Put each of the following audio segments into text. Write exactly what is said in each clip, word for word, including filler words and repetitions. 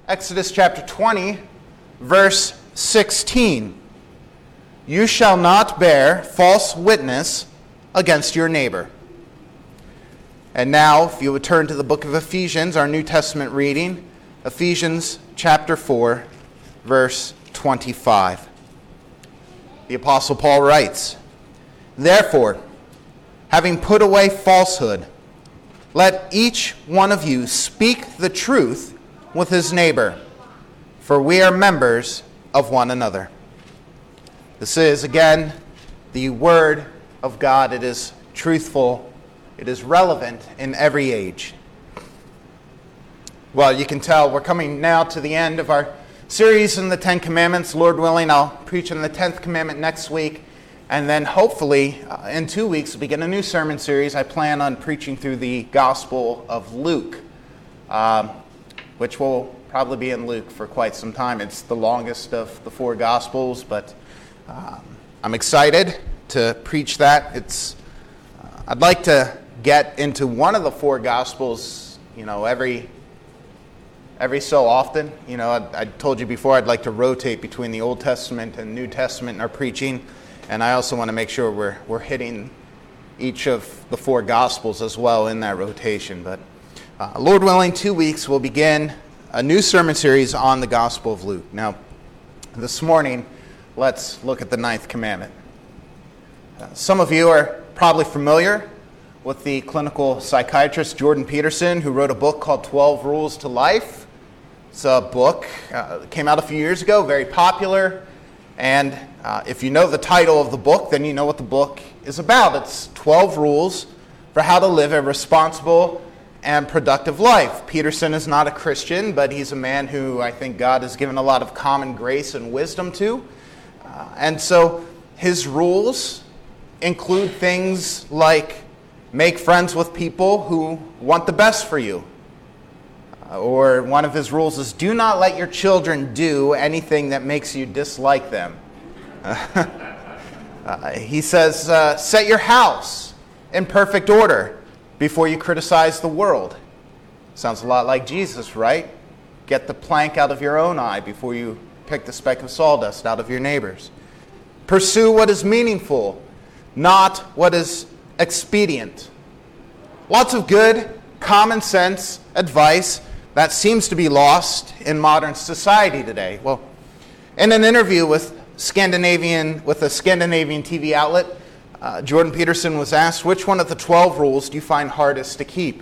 Exodus chapter twenty, verse sixteen. You shall not bear false witness against your neighbor. And now, if you would turn to the book of Ephesians, our New Testament reading, Ephesians chapter four, verse twenty-five. The Apostle Paul writes, Therefore, having put away falsehood, let each one of you speak the truth with his neighbor, for we are members of one another. This is, again, the Word of God. It is truthful. It is relevant in every age. Well, you can tell we're coming now to the end of our series in the Ten Commandments. Lord willing, I'll preach on the tenth commandment next week. And then hopefully, uh, in two weeks, we'll begin a new sermon series. I plan on preaching through the Gospel of Luke, um, which will probably be in Luke for quite some time. It's the longest of the four Gospels, but um, I'm excited to preach that. It's uh, I'd like to get into one of the four Gospels, you know, every every so often. You know, I, I told you before I'd like to rotate between the Old Testament and New Testament in our preaching. And I also want to make sure we're we're hitting each of the four Gospels as well in that rotation. But uh, Lord willing, two weeks we'll begin a new sermon series on the Gospel of Luke. Now, this morning, let's look at the ninth commandment. Uh, some of you are probably familiar with the clinical psychiatrist Jordan Peterson, who wrote a book called twelve Rules to Life. It's a book uh, that came out a few years ago, very popular. And uh, if you know the title of the book, then you know what the book is about. It's twelve rules for how to live a responsible and productive life. Peterson is not a Christian, but he's a man who I think God has given a lot of common grace and wisdom to. Uh, and so his rules include things like make friends with people who want the best for you. Or one of his rules is do not let your children do anything that makes you dislike them. uh, he says, uh, set your house in perfect order before you criticize the world. Sounds a lot like Jesus, right? Get the plank out of your own eye before you pick the speck of sawdust out of your neighbor's. Pursue what is meaningful, not what is expedient. Lots of good, common sense advice that seems to be lost in modern society today. Well, in an interview with Scandinavian with a Scandinavian T V outlet, uh, Jordan Peterson was asked, which one of the twelve rules do you find hardest to keep?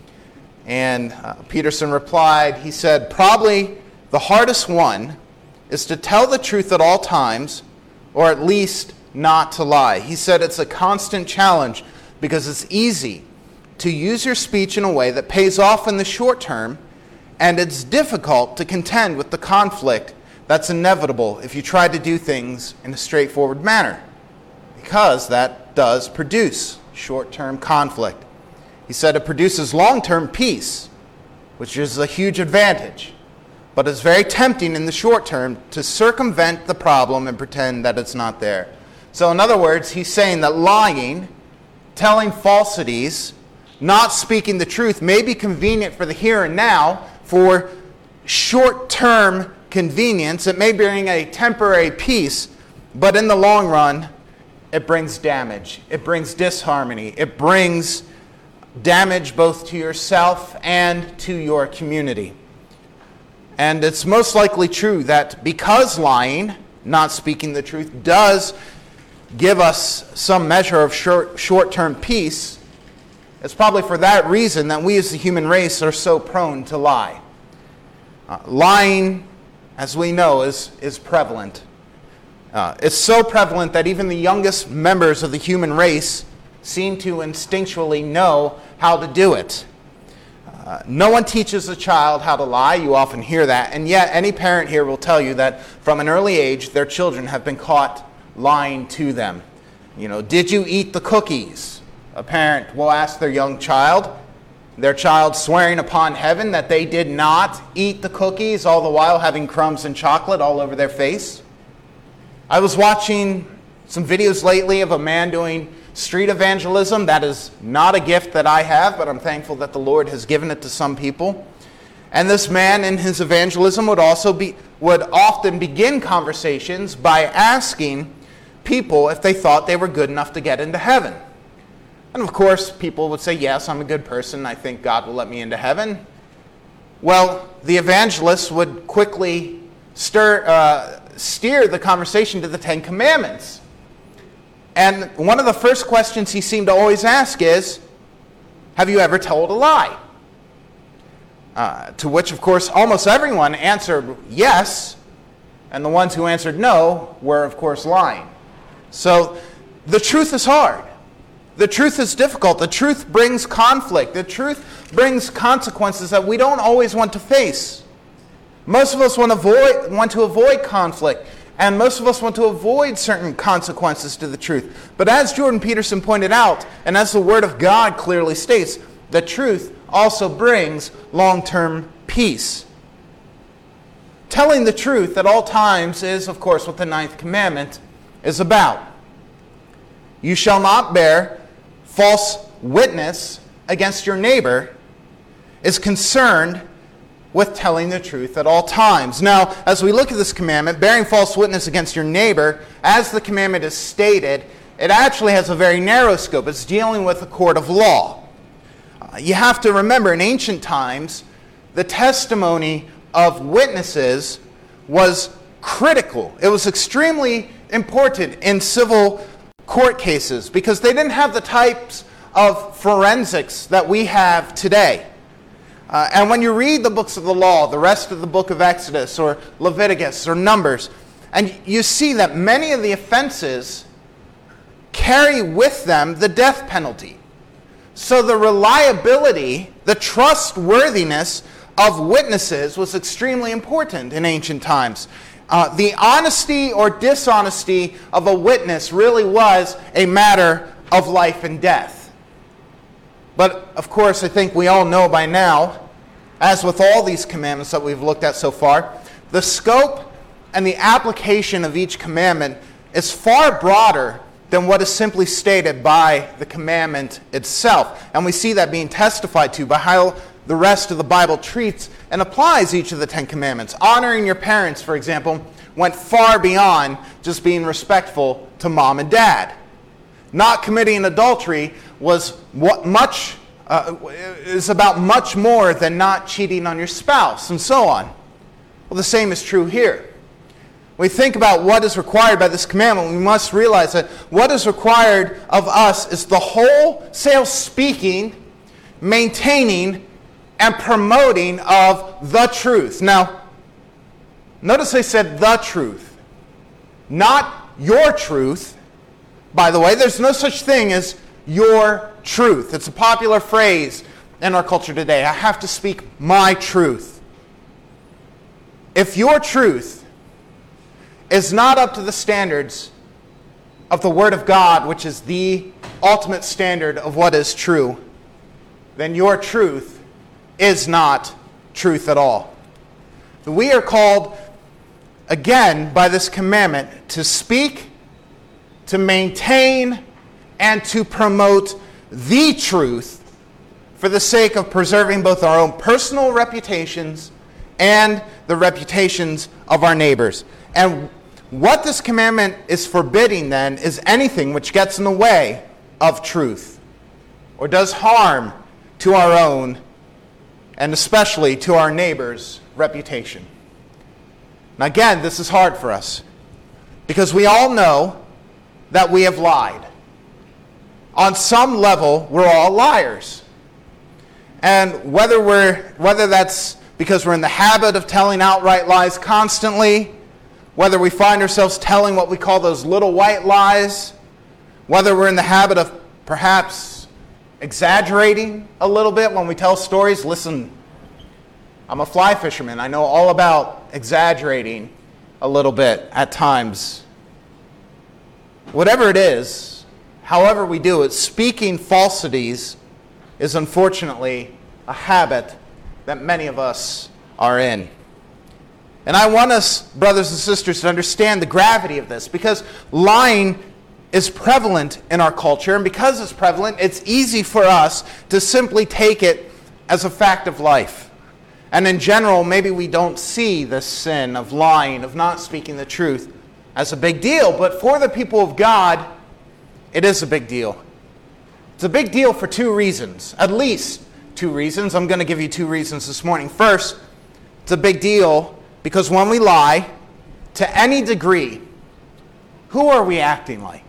And uh, Peterson replied, he said, probably the hardest one is to tell the truth at all times, or at least not to lie. He said it's a constant challenge because it's easy to use your speech in a way that pays off in the short term, and it's difficult to contend with the conflict that's inevitable if you try to do things in a straightforward manner, because that does produce short-term conflict. He said it produces long-term peace, which is a huge advantage, but it's very tempting in the short term to circumvent the problem and pretend that it's not there. So in other words, he's saying that lying, telling falsities, not speaking the truth may be convenient for the here and now, for short-term convenience. It may bring a temporary peace, but in the long run, it brings damage. It brings disharmony. It brings damage both to yourself and to your community. And it's most likely true that because lying, not speaking the truth, does give us some measure of short, short-term peace, it's probably for that reason that we as the human race are so prone to lie. Uh, lying, as we know, is, is prevalent. Uh, it's so prevalent that even the youngest members of the human race seem to instinctually know how to do it. Uh, no one teaches a child how to lie. You often hear that. And yet any parent here will tell you that from an early age, their children have been caught lying to them. You know, did you eat the cookies? A parent will ask their young child, their child swearing upon heaven that they did not eat the cookies, all the while having crumbs and chocolate all over their face. I was watching some videos lately of a man doing street evangelism. That is not a gift that I have, but I'm thankful that the Lord has given it to some people. And this man in his evangelism would also be would often begin conversations by asking people if they thought they were good enough to get into heaven. And of course, people would say, yes, I'm a good person. I think God will let me into heaven. Well, the evangelist would quickly stir, uh, steer the conversation to the Ten Commandments. And one of the first questions he seemed to always ask is, have you ever told a lie? Uh, to which, of course, almost everyone answered yes, and the ones who answered no were, of course, lying. So the truth is hard. The truth is difficult. The truth brings conflict. The truth brings consequences that we don't always want to face. Most of us want to avoid, want to avoid conflict, and most of us want to avoid certain consequences to the truth. But as Jordan Peterson pointed out, and as the Word of God clearly states, the truth also brings long-term peace. Telling the truth at all times is, of course, what the ninth commandment is about. You shall not bear false witness against your neighbor is concerned with telling the truth at all times. Now, as we look at this commandment, bearing false witness against your neighbor, as the commandment is stated, it actually has a very narrow scope. It's dealing with a court of law. Uh, you have to remember, in ancient times, the testimony of witnesses was critical. It was extremely important in civil court cases because they didn't have the types of forensics that we have today. Uh, and when you read the books of the law, the rest of the book of Exodus or Leviticus or Numbers, and you see that many of the offenses carry with them the death penalty. So the reliability, the trustworthiness of witnesses was extremely important in ancient times. Uh, the honesty or dishonesty of a witness really was a matter of life and death. But, of course, I think we all know by now, as with all these commandments that we've looked at so far, the scope and the application of each commandment is far broader than what is simply stated by the commandment itself. And we see that being testified to by how the rest of the Bible treats and applies each of the Ten Commandments. Honoring your parents, for example, went far beyond just being respectful to mom and dad. Not committing adultery was what much uh, is about much more than not cheating on your spouse, and so on. Well, the same is true here. When we think about what is required by this commandment, we must realize that what is required of us is the wholesale speaking, maintaining, and promoting of the truth. Now, notice I said the truth, not your truth. By the way, there's no such thing as your truth. It's a popular phrase in our culture today. I have to speak my truth. If your truth is not up to the standards of the Word of God, which is the ultimate standard of what is true, then your truth is not truth at all. We are called, again, by this commandment, to speak, to maintain, and to promote the truth for the sake of preserving both our own personal reputations and the reputations of our neighbors. And what this commandment is forbidding, then, is anything which gets in the way of truth or does harm to our own and especially to our neighbor's reputation. Now again, this is hard for us because we all know that we have lied. On some level, we're all liars. And whether we're whether that's because we're in the habit of telling outright lies constantly, whether we find ourselves telling what we call those little white lies, whether we're in the habit of perhaps exaggerating a little bit when we tell stories. Listen, I'm a fly fisherman. I know all about exaggerating a little bit at times. Whatever it is, however we do it, speaking falsities is unfortunately a habit that many of us are in. And I want us, brothers and sisters, to understand the gravity of this, because lying is prevalent in our culture, and because it's prevalent, it's easy for us to simply take it as a fact of life. And in general, maybe we don't see this sin of lying, of not speaking the truth, as a big deal. But for the people of God, it is a big deal. It's a big deal for two reasons, at least two reasons. I'm going to give you two reasons this morning. First, it's a big deal because when we lie, to any degree, who are we acting like?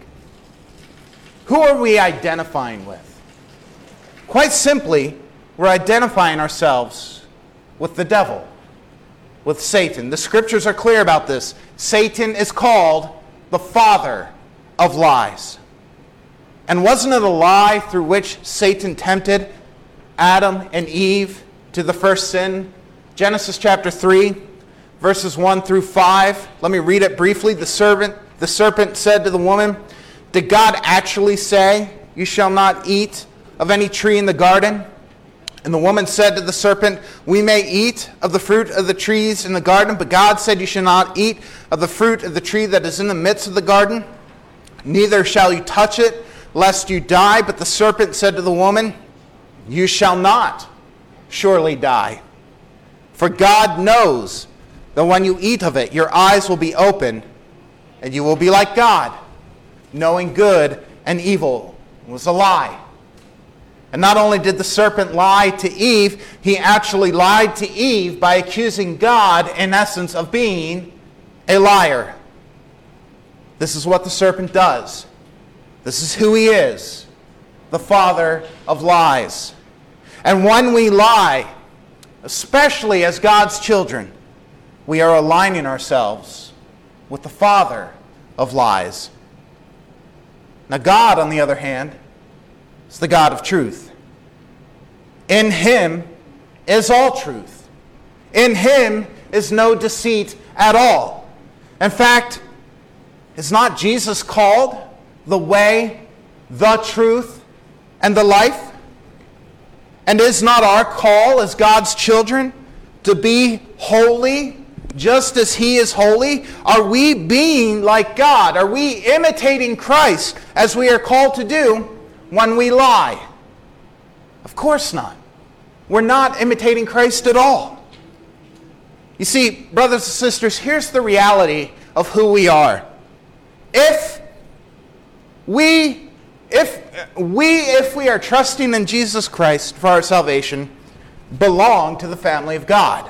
Who are we identifying with? Quite simply, we're identifying ourselves with the devil, with Satan. The scriptures are clear about this. Satan is called the father of lies. And wasn't it a lie through which Satan tempted Adam and Eve to the first sin? Genesis chapter three, verses one through five. Let me read it briefly. The serpent, the serpent said to the woman, "Did God actually say, 'You shall not eat of any tree in the garden?' And the woman said to the serpent, 'We may eat of the fruit of the trees in the garden, but God said, you shall not eat of the fruit of the tree that is in the midst of the garden. Neither shall you touch it, lest you die.' But the serpent said to the woman, 'You shall not surely die. For God knows that when you eat of it, your eyes will be opened, and you will be like God, knowing good and evil.'" It was a lie. And not only did the serpent lie to Eve, he actually lied to Eve by accusing God, in essence, of being a liar. This is what the serpent does. This is who he is, the father of lies. And when we lie, especially as God's children, we are aligning ourselves with the father of lies. Now God, on the other hand, is the God of truth. In him is all truth. In him is no deceit at all. In fact, is not Jesus called the way, the truth, and the life? And is not our call as God's children to be holy just as he is holy? Are we being like God? Are we imitating Christ as we are called to do when we lie? Of course not. We're not imitating Christ at all. You see, brothers and sisters, here's the reality of who we are. If we, if we, if we are trusting in Jesus Christ for our salvation, belong to the family of God.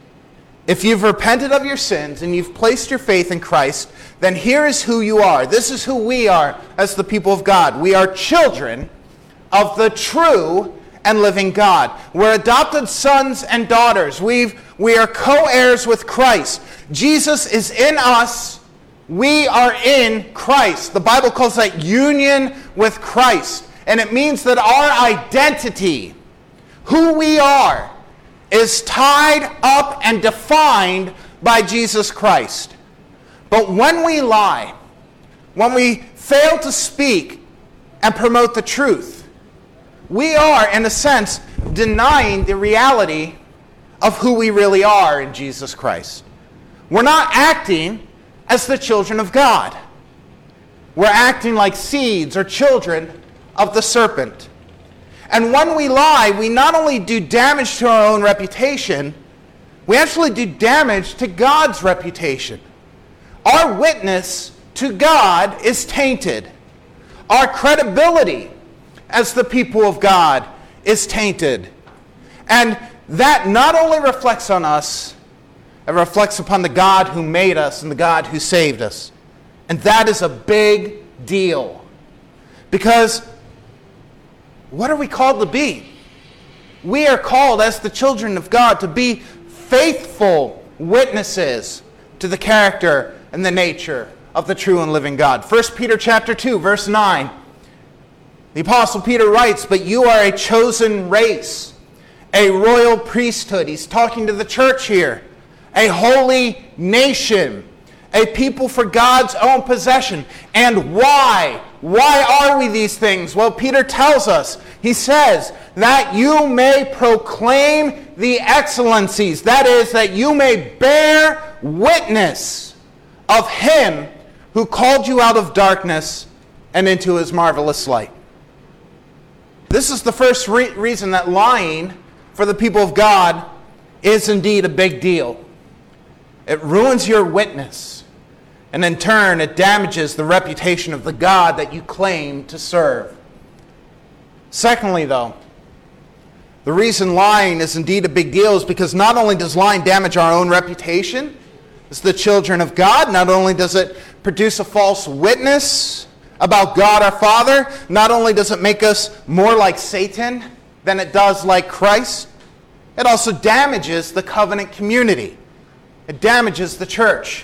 If you've repented of your sins and you've placed your faith in Christ, then here is who you are. This is who we are as the people of God. We are children of the true and living God. We're adopted sons and daughters. We've, we are co-heirs with Christ. Jesus is in us. We are in Christ. The Bible calls that union with Christ. And it means that our identity, who we are, is tied up and defined by Jesus Christ. But when we lie, when we fail to speak and promote the truth, we are, in a sense, denying the reality of who we really are in Jesus Christ. We're not acting as the children of God. We're acting like seeds or children of the serpent. And when we lie, we not only do damage to our own reputation, we actually do damage to God's reputation. Our witness to God is tainted. Our credibility as the people of God is tainted. And that not only reflects on us, it reflects upon the God who made us and the God who saved us. And that is a big deal. Because what are we called to be? We are called as the children of God to be faithful witnesses to the character and the nature of the true and living God. First Peter chapter two, verse nine. The Apostle Peter writes, "But you are a chosen race, a royal priesthood." He's talking to the church here. "A holy nation, a people for God's own possession." And why? Why are we these things? Well, Peter tells us. He says, "That you may proclaim the excellencies." That is, that you may bear witness of him who called you out of darkness and into his marvelous light. This is the first re- reason that lying for the people of God is indeed a big deal. It ruins your witness, and in turn, it damages the reputation of the God that you claim to serve. Secondly, though, the reason lying is indeed a big deal is because not only does lying damage our own reputation as the children of God, not only does it produce a false witness about God our Father, not only does it make us more like Satan than it does like Christ, it also damages the covenant community. It damages the church.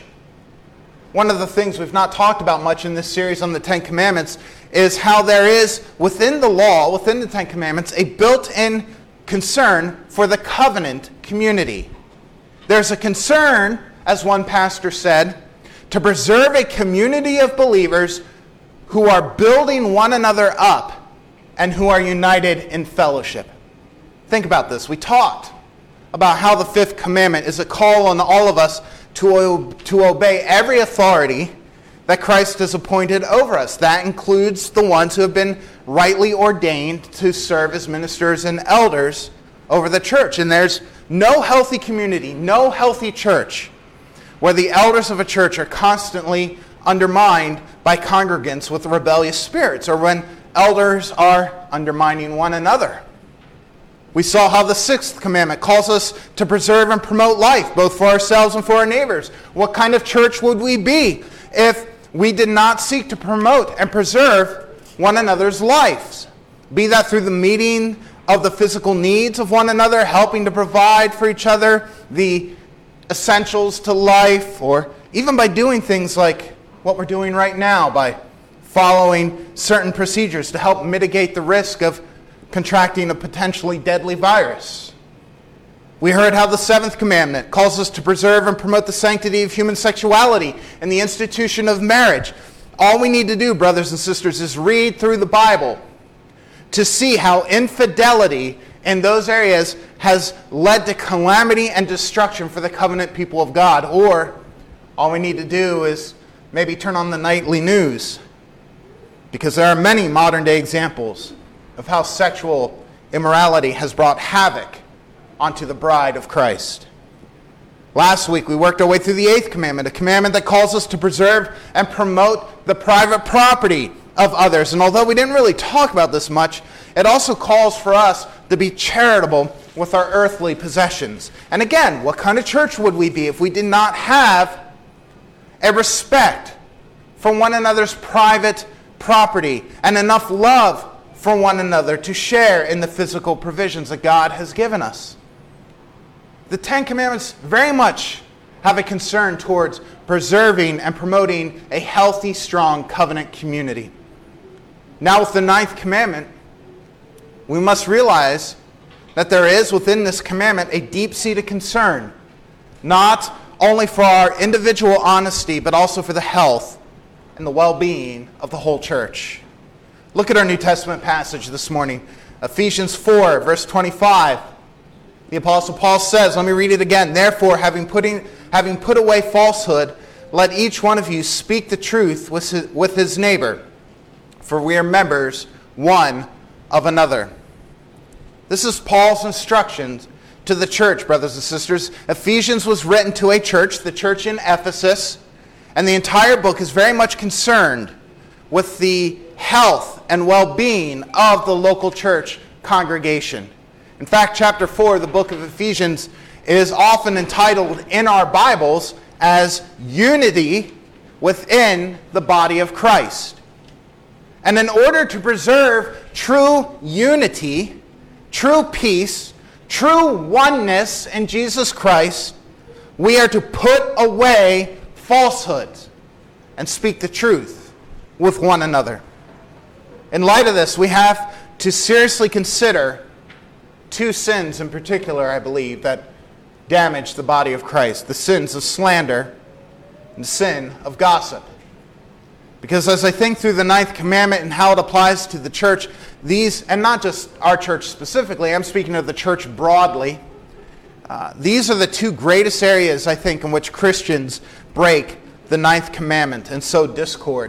One of the things we've not talked about much in this series on the Ten Commandments is how there is, within the law, within the Ten Commandments, a built-in concern for the covenant community. There's a concern, as one pastor said, to preserve a community of believers who are building one another up and who are united in fellowship. Think about this. We talked about how the fifth commandment is a call on all of us to, to obey every authority that Christ has appointed over us. That includes the ones who have been rightly ordained to serve as ministers and elders over the church. And there's no healthy community, no healthy church where the elders of a church are constantly undermined by congregants with rebellious spirits, or when elders are undermining one another. We saw how the sixth commandment calls us to preserve and promote life, both for ourselves and for our neighbors. What kind of church would we be if we did not seek to promote and preserve one another's lives? Be that through the meeting of the physical needs of one another, helping to provide for each other the essentials to life, or even by doing things like what we're doing right now, by following certain procedures to help mitigate the risk of contracting a potentially deadly virus. We heard how the seventh commandment calls us to preserve and promote the sanctity of human sexuality and the institution of marriage. All we need to do, brothers and sisters, is read through the Bible to see how infidelity in those areas has led to calamity and destruction for the covenant people of God. Or all we need to do is maybe turn on the nightly news, because there are many modern day examples of how sexual immorality has brought havoc onto the bride of Christ. Last week we worked our way through the eighth commandment, a commandment that calls us to preserve and promote the private property of others. And although we didn't really talk about this much, it also calls for us to be charitable with our earthly possessions. And again, what kind of church would we be if we did not have a respect for one another's private property and enough love for one another to share in the physical provisions that God has given us? The Ten Commandments very much have a concern towards preserving and promoting a healthy, strong covenant community. Now, with the ninth commandment, we must realize that there is within this commandment a deep-seated concern, not only for our individual honesty, but also for the health and the well-being of the whole church. Look at our New Testament passage this morning, Ephesians four, verse twenty-five. The Apostle Paul says, let me read it again. Therefore, having, putting, having put away falsehood, let each one of you speak the truth with his, with his neighbor, for we are members one of another. This is Paul's instructions to the church, brothers and sisters. Ephesians was written to a church, the church in Ephesus, and the entire book is very much concerned with the health and well-being of the local church congregation. In fact, chapter four of the book of Ephesians is often entitled in our Bibles as Unity Within the Body of Christ. And in order to preserve true unity, true peace, true oneness in Jesus Christ, we are to put away falsehoods and speak the truth with one another. In light of this, we have to seriously consider two sins in particular, I believe, that damage the body of Christ. The sins of slander and the sin of gossip. Because as I think through the ninth commandment and how it applies to the church, these, and not just our church specifically, I'm speaking of the church broadly, uh, these are the two greatest areas, I think, in which Christians break the ninth commandment and sow discord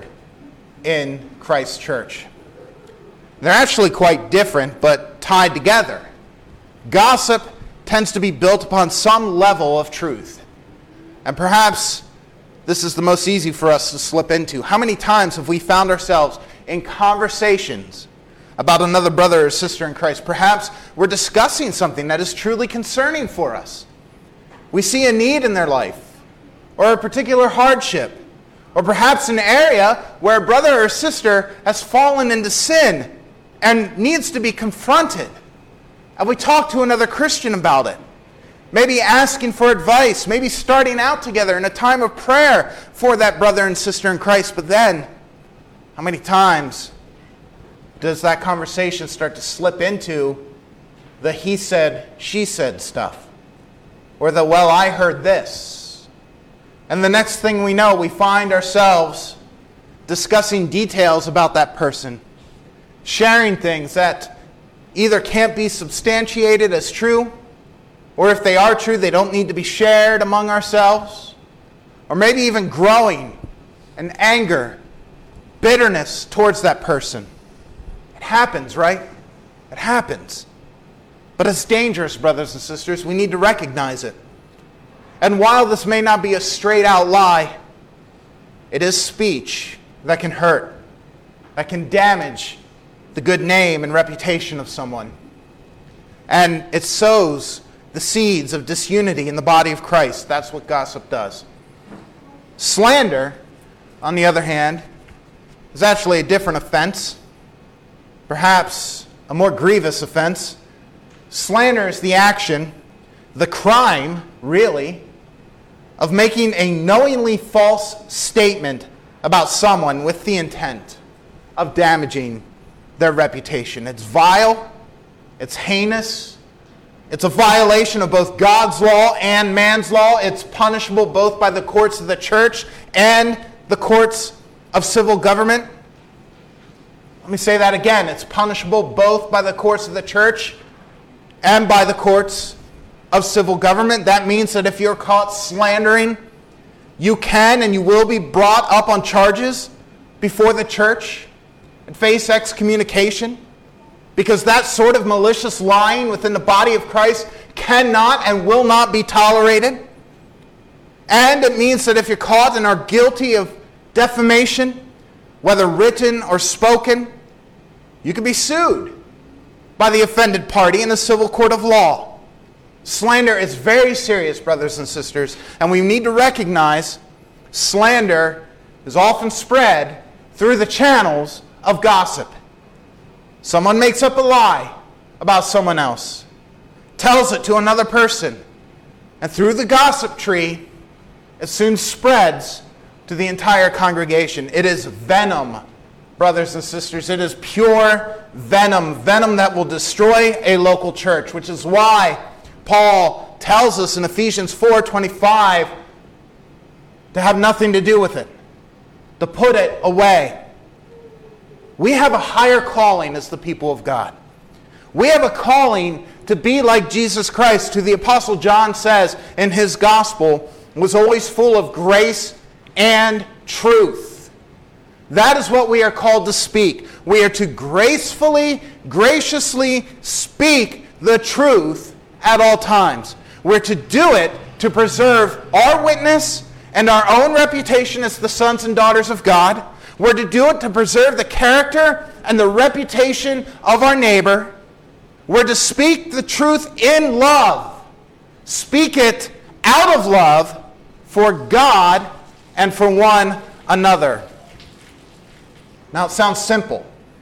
in Christ's church. They're actually quite different, but tied together. Gossip tends to be built upon some level of truth. And perhaps this is the most easy for us to slip into. How many times have we found ourselves in conversations about another brother or sister in Christ? Perhaps we're discussing something that is truly concerning for us. We see a need in their life, or a particular hardship, or perhaps an area where a brother or sister has fallen into sin and needs to be confronted. And we talk to another Christian about it. Maybe asking for advice, maybe starting out together in a time of prayer for that brother and sister in Christ. But then, how many times does that conversation start to slip into the he said, she said stuff? Or the, well, I heard this. And the next thing we know, we find ourselves discussing details about that person, sharing things that either can't be substantiated as true, or if they are true, they don't need to be shared among ourselves. Or maybe even growing in anger, bitterness towards that person. It happens, right? It happens. But it's dangerous, brothers and sisters. We need to recognize it. And while this may not be a straight out lie, it is speech that can hurt, that can damage the good name and reputation of someone. And it sows the seeds of disunity in the body of Christ. That's what gossip does. Slander, on the other hand, is actually a different offense. Perhaps a more grievous offense. Slander is the action, the crime, really, of making a knowingly false statement about someone with the intent of damaging their reputation. It's vile, it's heinous, it's a violation of both God's law and man's law. It's punishable both by the courts of the church and the courts of civil government. Let me say that again. It's punishable both by the courts of the church and by the courts of civil government. That means that if you're caught slandering, you can and you will be brought up on charges before the church and face excommunication. Because that sort of malicious lying within the body of Christ cannot and will not be tolerated. And it means that if you're caught and are guilty of defamation, whether written or spoken, you can be sued by the offended party in a civil court of law. Slander is very serious, brothers and sisters, and we need to recognize slander is often spread through the channels of gossip. Someone makes up a lie about someone else, tells it to another person, and through the gossip tree, it soon spreads to the entire congregation. It is venom, brothers and sisters. It is pure venom, venom that will destroy a local church, which is why Paul tells us in Ephesians four twenty-five to have nothing to do with it, to put it away. We have a higher calling as the people of God. We have a calling to be like Jesus Christ, who the Apostle John says in his gospel was always full of grace and truth. That is what we are called to speak. We are to gracefully, graciously speak the truth at all times. We're to do it to preserve our witness and our own reputation as the sons and daughters of God. We're to do it to preserve the character and the reputation of our neighbor. We're to speak the truth in love. Speak it out of love for God and for one another. Now it sounds simple.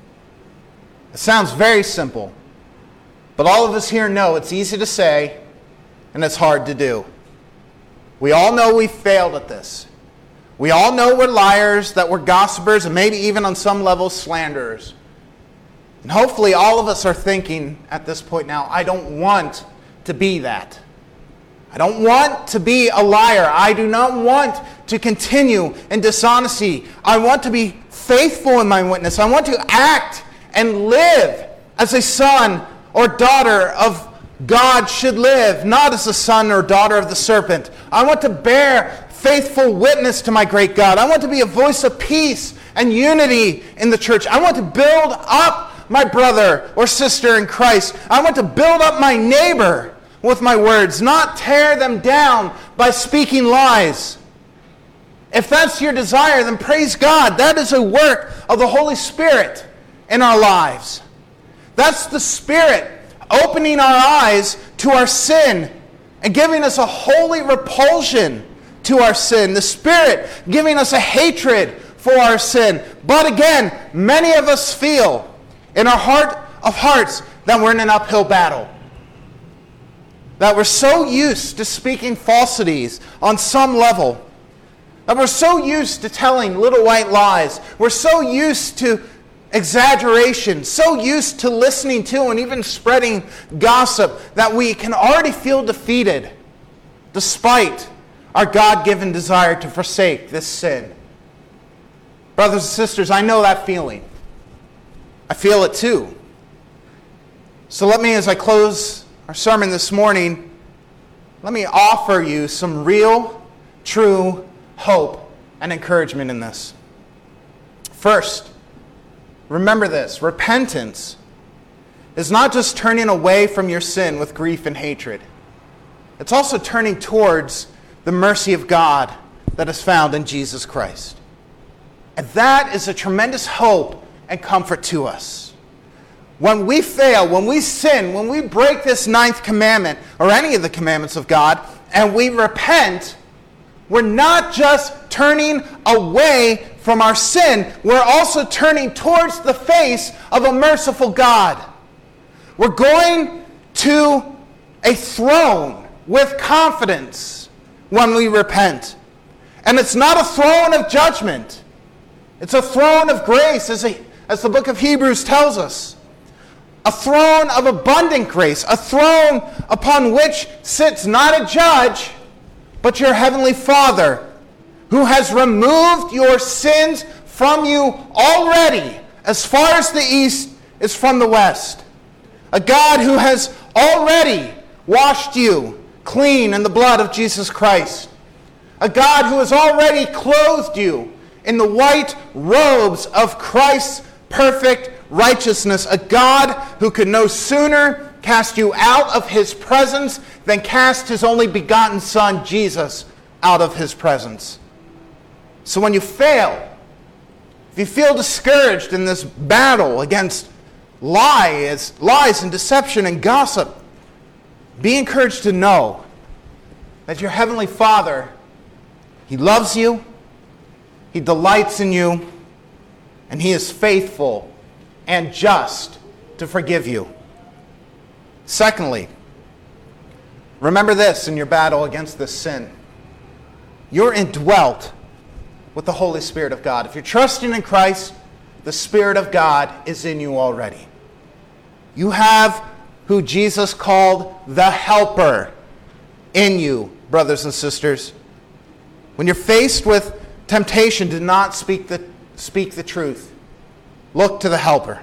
It sounds very simple. But all of us here know it's easy to say and it's hard to do. We all know we've failed at this. We all know we're liars, that we're gossipers, and maybe even on some level slanderers. And hopefully all of us are thinking at this point now, I don't want to be that. I don't want to be a liar. I do not want to continue in dishonesty. I want to be faithful in my witness. I want to act and live as a son or daughter of God should live, not as a son or daughter of the serpent. I want to bear faithful witness to my great God. I want to be a voice of peace and unity in the church. I want to build up my brother or sister in Christ. I want to build up my neighbor with my words, not tear them down by speaking lies. If that's your desire, then praise God. That is a work of the Holy Spirit in our lives. That's the Spirit opening our eyes to our sin and giving us a holy repulsion to our sin. The Spirit giving us a hatred for our sin. But again, many of us feel in our heart of hearts that we're in an uphill battle. That we're so used to speaking falsities on some level. That we're so used to telling little white lies. We're so used to exaggeration, so used to listening to and even spreading gossip that we can already feel defeated despite our God-given desire to forsake this sin. Brothers and sisters, I know that feeling. I feel it too. So let me, as I close our sermon this morning, let me offer you some real, true hope and encouragement in this. First, remember this: repentance is not just turning away from your sin with grief and hatred. It's also turning towards the mercy of God that is found in Jesus Christ. And that is a tremendous hope and comfort to us. When we fail, when we sin, when we break this ninth commandment, or any of the commandments of God, and we repent, we're not just turning away from our sin, we're also turning towards the face of a merciful God. We're going to a throne with confidence when we repent. And it's not a throne of judgment. It's a throne of grace, as, a, as the book of Hebrews tells us. A throne of abundant grace. A throne upon which sits not a judge, but your heavenly Father, who has removed your sins from you already, as far as the east is from the west. A God who has already washed you clean in the blood of Jesus Christ. A God who has already clothed you in the white robes of Christ's perfect righteousness. A God who could no sooner cast you out of his presence than cast his only begotten Son, Jesus, out of his presence. So when you fail, if you feel discouraged in this battle against lies, lies and deception and gossip, be encouraged to know that your Heavenly Father, he loves you, he delights in you, and he is faithful and just to forgive you. Secondly, remember this in your battle against this sin. You're indwelt with the Holy Spirit of God. If you're trusting in Christ, the Spirit of God is in you already. You have who Jesus called the Helper in you, brothers and sisters. When you're faced with temptation, do not speak the, speak the truth. Look to the Helper.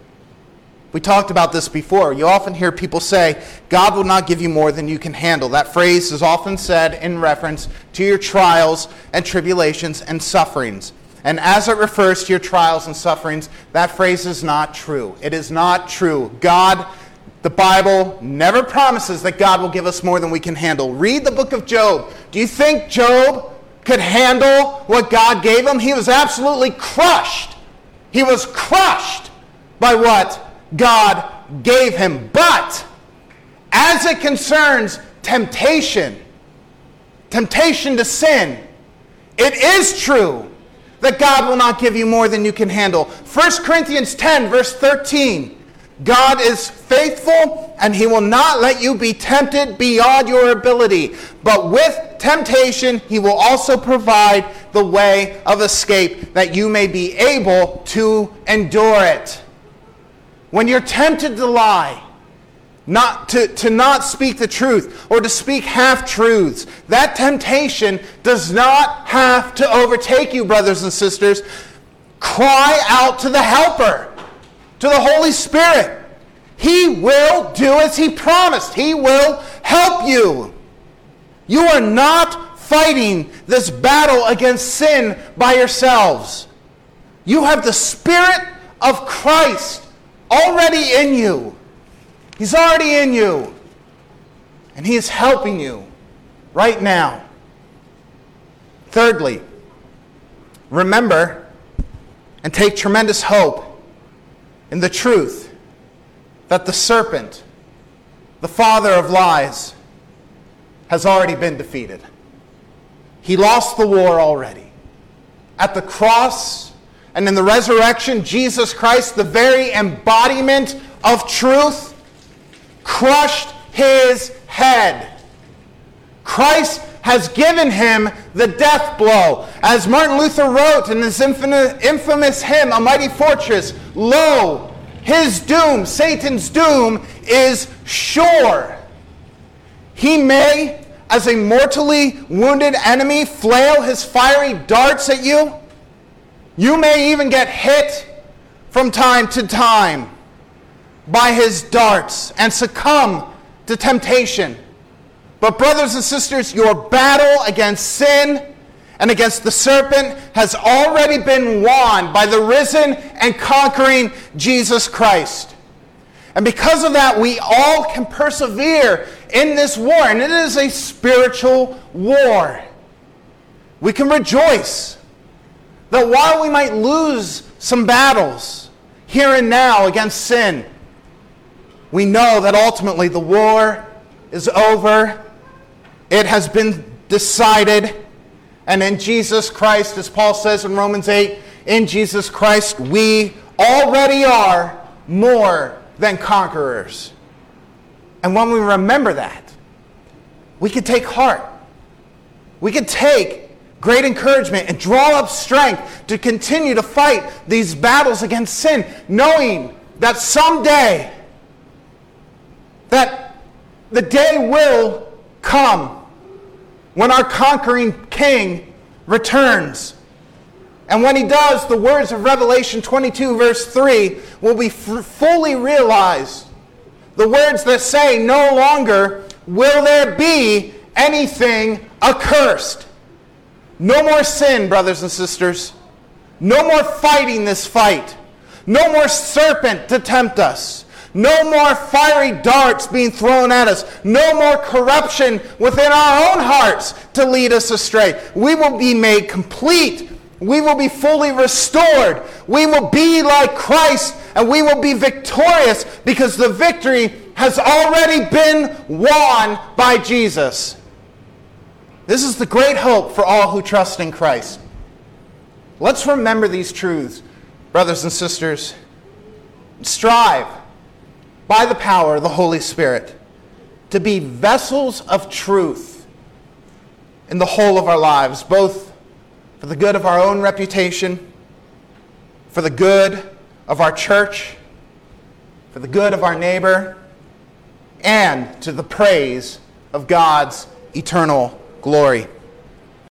We talked about this before. You often hear people say, God will not give you more than you can handle. That phrase is often said in reference to your trials and tribulations and sufferings. And as it refers to your trials and sufferings, that phrase is not true. It is not true. God, the Bible never promises that God will give us more than we can handle. Read the book of Job. Do you think Job could handle what God gave him? He was absolutely crushed. He was crushed by what God gave him. But as it concerns temptation, temptation to sin, it is true that God will not give you more than you can handle. First Corinthians ten, verse thirteen. God is faithful, and he will not let you be tempted beyond your ability. But with temptation, he will also provide the way of escape, that you may be able to endure it. When you're tempted to lie, not to, to not speak the truth, or to speak half-truths, that temptation does not have to overtake you, brothers and sisters. Cry out to the Helper, to the Holy Spirit. He will do as he promised. He will help you. You are not fighting this battle against sin by yourselves. You have the Spirit of Christ already in you. He's already in you. And he is helping you right now. Thirdly, remember and take tremendous hope in the truth that the serpent, the father of lies, has already been defeated. He lost the war already. At the cross and in the resurrection, Jesus Christ, the very embodiment of truth, crushed his head. Christ has given him the death blow. As Martin Luther wrote in his infamous hymn, A Mighty Fortress, lo, his doom, Satan's doom, is sure. He may, as a mortally wounded enemy, flail his fiery darts at you. You may even get hit from time to time by his darts and succumb to temptation. But brothers and sisters, your battle against sin and against the serpent has already been won by the risen and conquering Jesus Christ. And because of that, we all can persevere in this war. And it is a spiritual war. We can rejoice that while we might lose some battles here and now against sin, we know that ultimately the war is over. It has been decided. And in Jesus Christ, as Paul says in Romans eight, in Jesus Christ we already are more than conquerors. And when we remember that, we can take heart. We can take great encouragement and draw up strength to continue to fight these battles against sin, knowing that someday, that the day will come when our conquering King returns. And when he does, the words of Revelation twenty-two verse three will be f- fully realized. The words that say, no longer will there be anything accursed. No more sin, brothers and sisters. No more fighting this fight. No more serpent to tempt us. No more fiery darts being thrown at us. No more corruption within our own hearts to lead us astray. We will be made complete. We will be fully restored. We will be like Christ, and we will be victorious because the victory has already been won by Jesus. This is the great hope for all who trust in Christ. Let's remember these truths, brothers and sisters. Strive, by the power of the Holy Spirit, to be vessels of truth in the whole of our lives, both for the good of our own reputation, for the good of our church, for the good of our neighbor, and to the praise of God's eternal glory.